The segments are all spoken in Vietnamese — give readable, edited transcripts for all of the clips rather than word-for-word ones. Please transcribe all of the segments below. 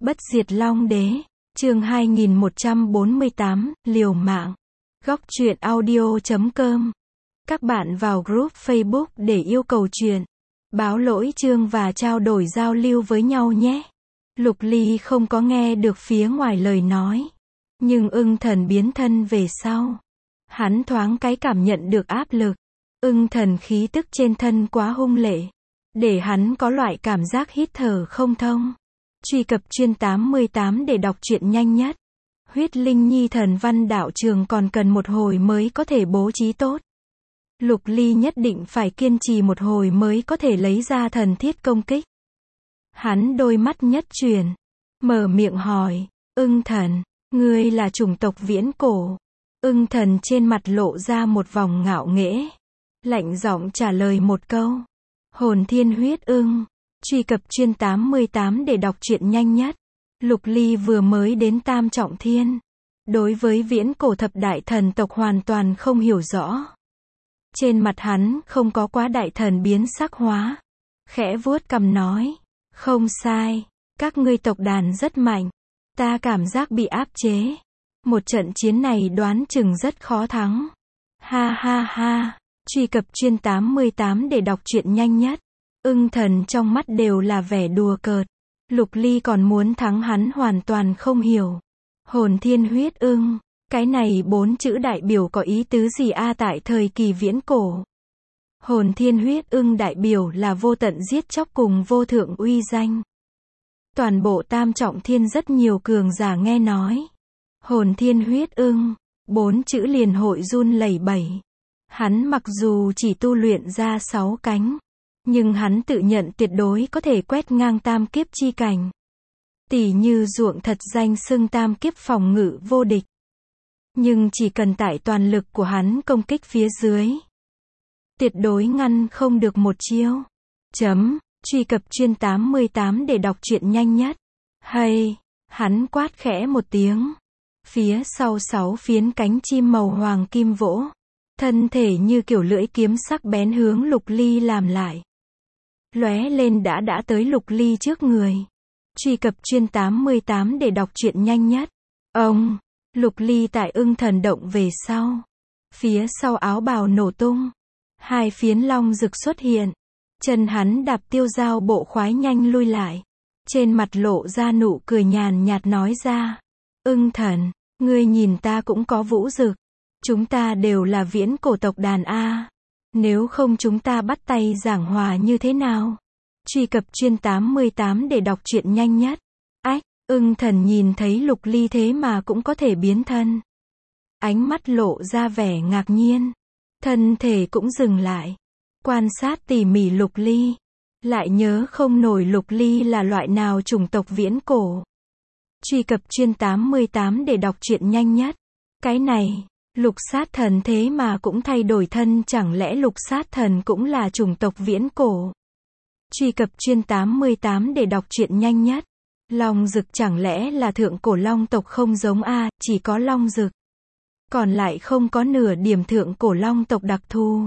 Bất diệt Long Đế, chương 2148, liều mạng. Góc truyện audio.com. Các bạn vào group Facebook để yêu cầu truyện, báo lỗi chương và trao đổi giao lưu với nhau nhé. Lục Ly không có nghe được phía ngoài lời nói, nhưng Ưng Thần biến thân về sau, hắn thoáng cái cảm nhận được áp lực. Ưng Thần khí tức trên thân quá hung lệ, để hắn có loại cảm giác hít thở không thông. Truy cập chuyên 88 để đọc truyện nhanh nhất. Huyết Linh Nhi thần văn đạo trường còn cần một hồi mới có thể bố trí tốt. Lục Ly nhất định phải kiên trì một hồi mới có thể lấy ra thần thiết công kích. Hắn đôi mắt nhất chuyển, mở miệng hỏi, Ưng Thần, ngươi là chủng tộc viễn cổ. Ưng Thần trên mặt lộ ra một vòng ngạo nghễ, lạnh giọng trả lời một câu, hồn thiên huyết ưng. Truy cập chuyên 88 để đọc truyện nhanh nhất. Lục Ly vừa mới đến Tam Trọng Thiên, đối với viễn cổ thập đại thần tộc hoàn toàn không hiểu rõ. Trên mặt hắn không có quá đại thần biến sắc hóa, khẽ vuốt cằm nói, không sai, các ngươi tộc đàn rất mạnh, ta cảm giác bị áp chế. Một trận chiến này đoán chừng rất khó thắng. Ha ha ha. Truy cập chuyên 88 để đọc truyện nhanh nhất. Ưng Thần trong mắt đều là vẻ đùa cợt. Lục Ly còn muốn thắng hắn hoàn toàn không hiểu. Hồn thiên huyết ưng, cái này 4 chữ đại biểu có ý tứ gì tại thời kỳ viễn cổ? Hồn thiên huyết ưng đại biểu là vô tận giết chóc cùng vô thượng uy danh. Toàn bộ Tam Trọng Thiên rất nhiều cường giả nghe nói. Hồn thiên huyết ưng, 4 chữ liền hội run lẩy bẩy. Hắn mặc dù chỉ tu luyện ra 6 cánh, nhưng hắn tự nhận tuyệt đối có thể quét ngang tam kiếp chi cảnh. Tỷ như ruộng thật danh xưng tam kiếp phòng ngự vô địch. Nhưng chỉ cần tải toàn lực của hắn công kích phía dưới, tuyệt đối ngăn không được một chiêu. Truy cập chuyên 88 để đọc truyện nhanh nhất. Hay, hắn quát khẽ một tiếng. Phía sau 6 phiến cánh chim màu hoàng kim vỗ, thân thể như kiểu lưỡi kiếm sắc bén hướng Lục Ly làm lại. Lóe lên đã tới Lục Ly trước người. Truy cập chuyên 88 để đọc truyện nhanh nhất. Ông, Lục Ly tại Ưng Thần động về sau. Phía sau áo bào nổ tung. 2 phiến long rực xuất hiện. Chân hắn đạp tiêu dao bộ khoái nhanh lui lại. Trên mặt lộ ra nụ cười nhàn nhạt nói ra. Ưng Thần, ngươi nhìn ta cũng có vũ dực. Chúng ta đều là viễn cổ tộc đàn A. Nếu không chúng ta bắt tay giảng hòa như thế nào? Truy cập chuyên 88 để đọc truyện nhanh nhất. Ách, Ưng Thần nhìn thấy Lục Ly thế mà cũng có thể biến thân. Ánh mắt lộ ra vẻ ngạc nhiên. Thân thể cũng dừng lại. Quan sát tỉ mỉ Lục Ly. Lại nhớ không nổi Lục Ly là loại nào chủng tộc viễn cổ. Truy cập chuyên 88 để đọc truyện nhanh nhất. Cái này, Lục Sát Thần thế mà cũng thay đổi thân, chẳng lẽ Lục Sát Thần cũng là chủng tộc viễn cổ? Truy cập chuyên 88 để đọc truyện nhanh nhất. Long Dực chẳng lẽ là thượng cổ long tộc không giống chỉ có Long Dực. Còn lại không có nửa điểm thượng cổ long tộc đặc thù.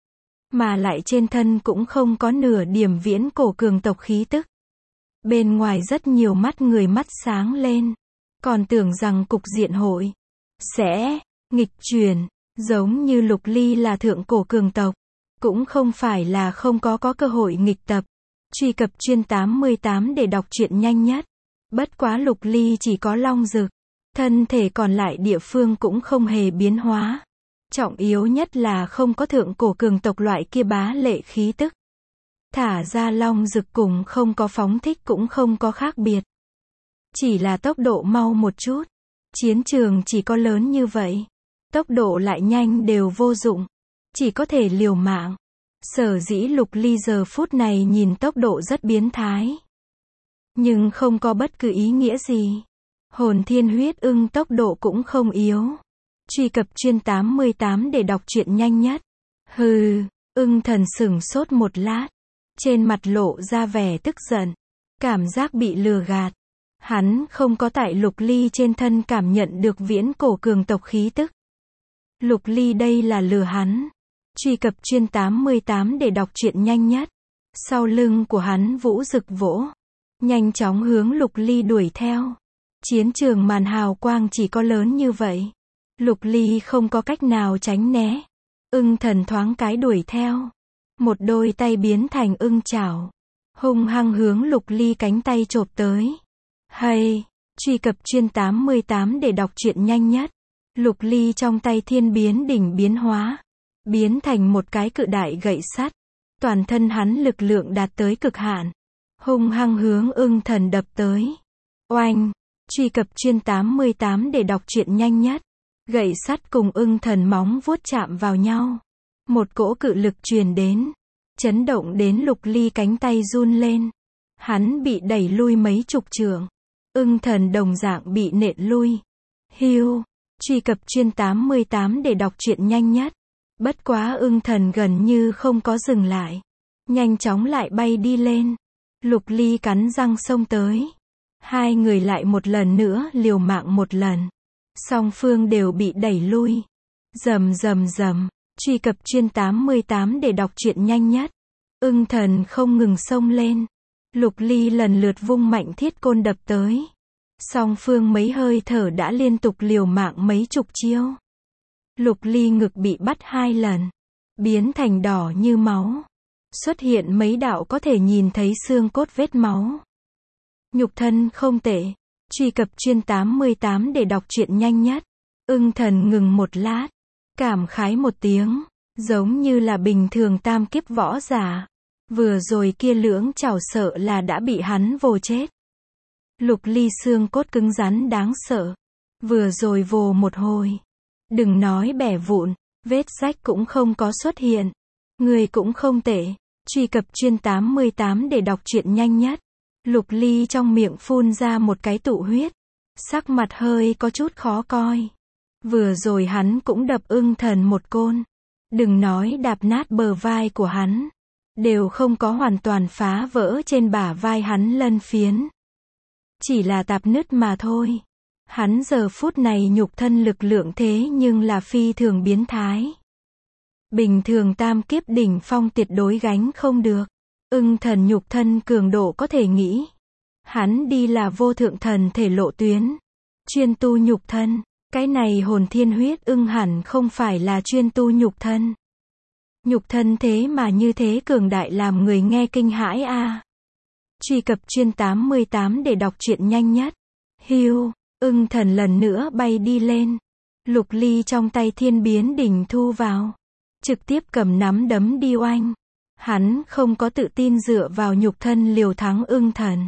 Mà lại trên thân cũng không có nửa điểm viễn cổ cường tộc khí tức. Bên ngoài rất nhiều mắt người mắt sáng lên. Còn tưởng rằng cục diện hội sẽ nghịch chuyển, giống như Lục Ly là thượng cổ cường tộc. Cũng không phải là không có cơ hội nghịch tập. Truy cập chuyên 88 để đọc truyện nhanh nhất. Bất quá Lục Ly chỉ có long dực. Thân thể còn lại địa phương cũng không hề biến hóa. Trọng yếu nhất là không có thượng cổ cường tộc loại kia bá lệ khí tức. Thả ra long dực cùng không có phóng thích cũng không có khác biệt. Chỉ là tốc độ mau một chút. Chiến trường chỉ có lớn như vậy. Tốc độ lại nhanh đều vô dụng. Chỉ có thể liều mạng. Sở dĩ Lục Ly giờ phút này nhìn tốc độ rất biến thái. Nhưng không có bất cứ ý nghĩa gì. Hồn thiên huyết ưng tốc độ cũng không yếu. Truy cập chuyên 88 để đọc truyện nhanh nhất. Hừ, Ưng Thần sửng sốt một lát. Trên mặt lộ ra vẻ tức giận. Cảm giác bị lừa gạt. Hắn không có tại Lục Ly trên thân cảm nhận được viễn cổ cường tộc khí tức. Lục Ly đây là lừa hắn. Truy cập chuyên 88 để đọc truyện nhanh nhất. Sau lưng của hắn vũ rực vỗ. nhanh chóng hướng Lục Ly đuổi theo. Chiến trường màn hào quang chỉ có lớn như vậy. Lục Ly không có cách nào tránh né. Ưng thần thoáng cái đuổi theo. Một đôi tay biến thành ưng chảo. Hung hăng hướng Lục Ly cánh tay chộp tới. Hay, truy cập chuyên 88 để đọc truyện nhanh nhất. Lục Ly trong tay thiên biến đỉnh biến hóa. Biến thành một cái cự đại gậy sắt. Toàn thân hắn lực lượng đạt tới cực hạn. Hung hăng hướng ưng thần đập tới. Oanh, truy cập chuyên 88 để đọc truyện nhanh nhất. Gậy sắt cùng ưng thần móng vuốt chạm vào nhau. Một cỗ cự lực truyền đến. Chấn động đến Lục Ly cánh tay run lên. Hắn bị đẩy lui mấy chục trượng. Ưng thần đồng dạng bị nện lui. Hiu, truy cập chuyên 88 để đọc truyện nhanh nhất. Bất quá ưng thần gần như không có dừng lại. Nhanh chóng lại bay đi lên. Lục Ly cắn răng xông tới. Hai người lại một lần nữa liều mạng một lần. Song phương đều bị đẩy lui. Rầm rầm rầm, truy cập chuyên 88 để đọc truyện nhanh nhất. Ưng thần không ngừng xông lên. Lục Ly lần lượt vung mạnh thiết côn đập tới. Song phương mấy hơi thở đã liên tục liều mạng mấy chục chiêu. Lục Ly ngực bị bắt 2 lần. Biến thành đỏ như máu. Xuất hiện mấy đạo có thể nhìn thấy xương cốt vết máu. Nhục thân không tệ. Truy cập chuyên 88 để đọc truyện nhanh nhất. Ưng thần ngừng một lát. Cảm khái một tiếng. Giống như là bình thường tam kiếp võ giả. Vừa rồi kia lưỡng chảo sợ là đã bị hắn vồ chết. Lục Ly xương cốt cứng rắn đáng sợ. Vừa rồi vồ một hồi. Đừng nói bẻ vụn, vết rách cũng không có xuất hiện. Người cũng không tệ. Truy cập chuyên 88 để đọc truyện nhanh nhất. Lục Ly trong miệng phun ra một cái tụ huyết. Sắc mặt hơi có chút khó coi. Vừa rồi hắn cũng đập ưng thần một côn. Đừng nói đạp nát bờ vai của hắn. Đều không có hoàn toàn phá vỡ trên bả vai hắn lân phiến. Chỉ là tạp nứt mà thôi. Hắn giờ phút này nhục thân lực lượng thế nhưng là phi thường biến thái. Bình thường tam kiếp đỉnh phong tuyệt đối gánh không được. Ưng thần nhục thân cường độ có thể nghĩ. Hắn đi là vô thượng thần thể lộ tuyến. Chuyên tu nhục thân. Cái này hồn thiên huyết ưng hẳn không phải là chuyên tu nhục thân. Nhục thân thế mà như thế cường đại làm người nghe kinh hãi a. Truy cập chuyên 88 để đọc truyện nhanh nhất. Hiu, ưng thần lần nữa bay đi lên. Lục Ly trong tay thiên biến đỉnh thu vào. Trực tiếp cầm nắm đấm đi oanh. Hắn không có tự tin dựa vào nhục thân liều thắng ưng thần.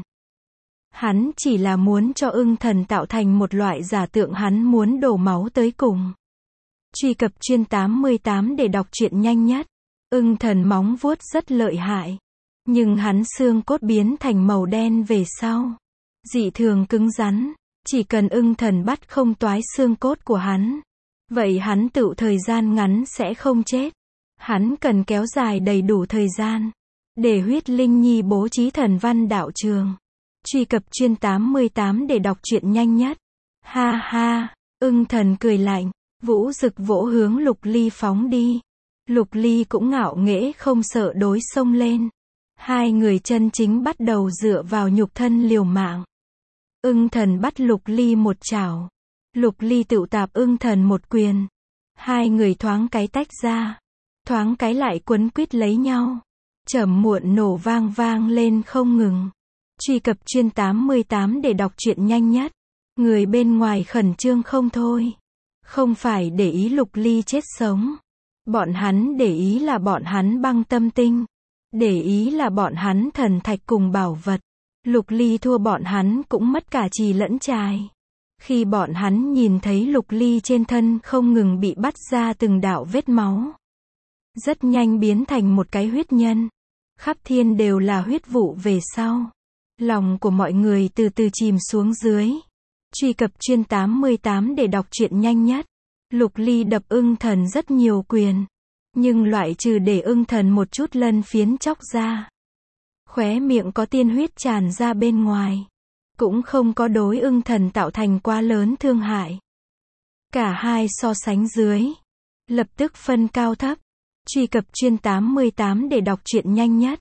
Hắn chỉ là muốn cho ưng thần tạo thành một loại giả tượng hắn muốn đổ máu tới cùng. Truy cập chuyên 88 để đọc truyện nhanh nhất. Ưng thần móng vuốt rất lợi hại. Nhưng hắn xương cốt biến thành màu đen về sau. Dị thường cứng rắn. Chỉ cần ưng thần bắt không toái xương cốt của hắn. Vậy hắn tự thời gian ngắn sẽ không chết. Hắn cần kéo dài đầy đủ thời gian. Để huyết linh nhi bố trí thần văn đạo trường. Truy cập chuyên 88 để đọc truyện nhanh nhất. Ha ha, ưng thần cười lạnh. Vũ rực vỗ hướng Lục Ly phóng đi. Lục Ly cũng ngạo nghễ không sợ đối xông lên. Hai người chân chính bắt đầu dựa vào nhục thân liều mạng. Ưng thần bắt Lục Ly một chảo. Lục Ly tự tạp ưng thần một quyền. Hai người thoáng cái tách ra. Thoáng cái lại quấn quýt lấy nhau. Chẩm muộn nổ vang vang lên không ngừng. Truy cập chuyên 88 để đọc truyện nhanh nhất. Người bên ngoài khẩn trương không thôi. Không phải để ý Lục Ly chết sống. Bọn hắn để ý là bọn hắn băng tâm tinh. Để ý là bọn hắn thần thạch cùng bảo vật. Lục Ly thua bọn hắn cũng mất cả trì lẫn trài. Khi bọn hắn nhìn thấy Lục Ly trên thân không ngừng bị bắt ra từng đạo vết máu. Rất nhanh biến thành một cái huyết nhân. Khắp thiên đều là huyết vụ về sau. Lòng của mọi người từ từ chìm xuống dưới. Truy cập chuyên 88 để đọc truyện nhanh nhất. Lục Ly đập ưng thần rất nhiều quyền. Nhưng loại trừ để ưng thần một chút lân phiến chóc ra. Khóe miệng có tiên huyết tràn ra bên ngoài. Cũng không có đối ưng thần tạo thành quá lớn thương hại. Cả hai so sánh dưới. Lập tức phân cao thấp. Truy cập chuyên 88 để đọc truyện nhanh nhất.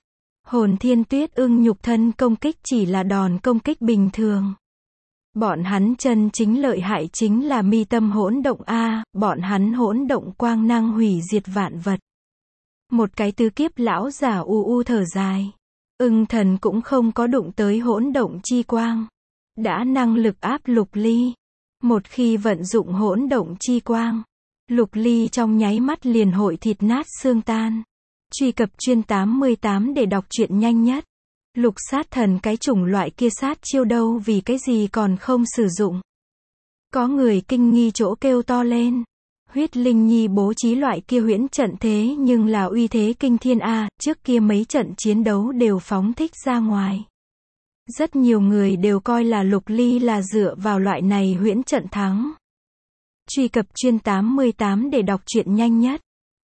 Hồn Thiên Tuyết Ưng nhục thân công kích chỉ là đòn công kích bình thường. Bọn hắn chân chính lợi hại chính là mi tâm hỗn động A, bọn hắn hỗn động quang năng hủy diệt vạn vật. Một cái tứ kiếp lão giả u thở dài. Ưng thần cũng không có đụng tới hỗn động chi quang. Đã năng lực áp Lục Ly. Một khi vận dụng hỗn động chi quang, Lục Ly trong nháy mắt liền hội thịt nát xương tan. Truy cập chuyên 88 để đọc truyện nhanh nhất. Lục sát thần cái chủng loại kia sát chiêu đâu vì cái gì còn không sử dụng. Có người kinh nghi chỗ kêu to lên. Huyết Linh Nhi bố trí loại kia huyễn trận thế nhưng là uy thế kinh thiên A, trước kia mấy trận chiến đấu đều phóng thích ra ngoài. Rất nhiều người đều coi là Lục Ly là dựa vào loại này huyễn trận thắng. Truy cập chuyên 88 để đọc truyện nhanh nhất.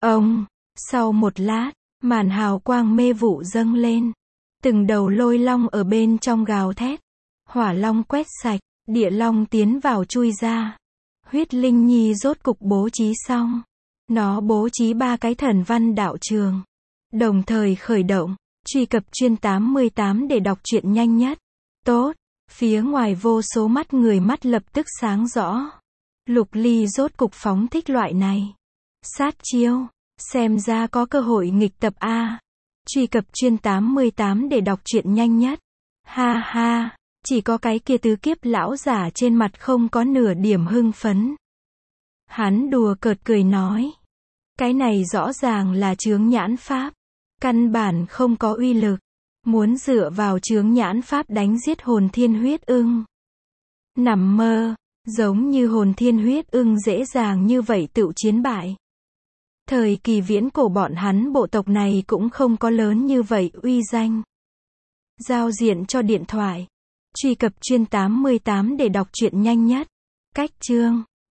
Sau một lát, màn hào quang mê vụ dâng lên. Từng đầu lôi long ở bên trong gào thét. Hỏa long quét sạch, địa long tiến vào chui ra. Huyết Linh Nhi rốt cục bố trí xong. Nó bố trí 3 cái thần văn đạo trường. Đồng thời khởi động. Truy cập chuyên 88 để đọc truyện nhanh nhất. Tốt. Phía ngoài vô số mắt người mắt lập tức sáng rõ. Lục Ly rốt cục phóng thích loại này. Sát chiêu. Xem ra có cơ hội nghịch tập A. Truy cập chuyên 88 để đọc truyện nhanh nhất. Ha ha. Chỉ có cái kia tứ kiếp lão giả trên mặt không có nửa điểm hưng phấn. Hắn đùa cợt cười nói. Cái này rõ ràng là chướng nhãn pháp. Căn bản không có uy lực. Muốn dựa vào chướng nhãn pháp đánh giết Hồn Thiên Huyết Ưng. Nằm mơ. Giống như Hồn Thiên Huyết Ưng dễ dàng như vậy tựu chiến bại. Thời kỳ viễn cổ bọn hắn bộ tộc này cũng không có lớn như vậy uy danh. Giao diện cho điện thoại. Truy cập chuyên 88 để đọc truyện nhanh nhất. Cách chương.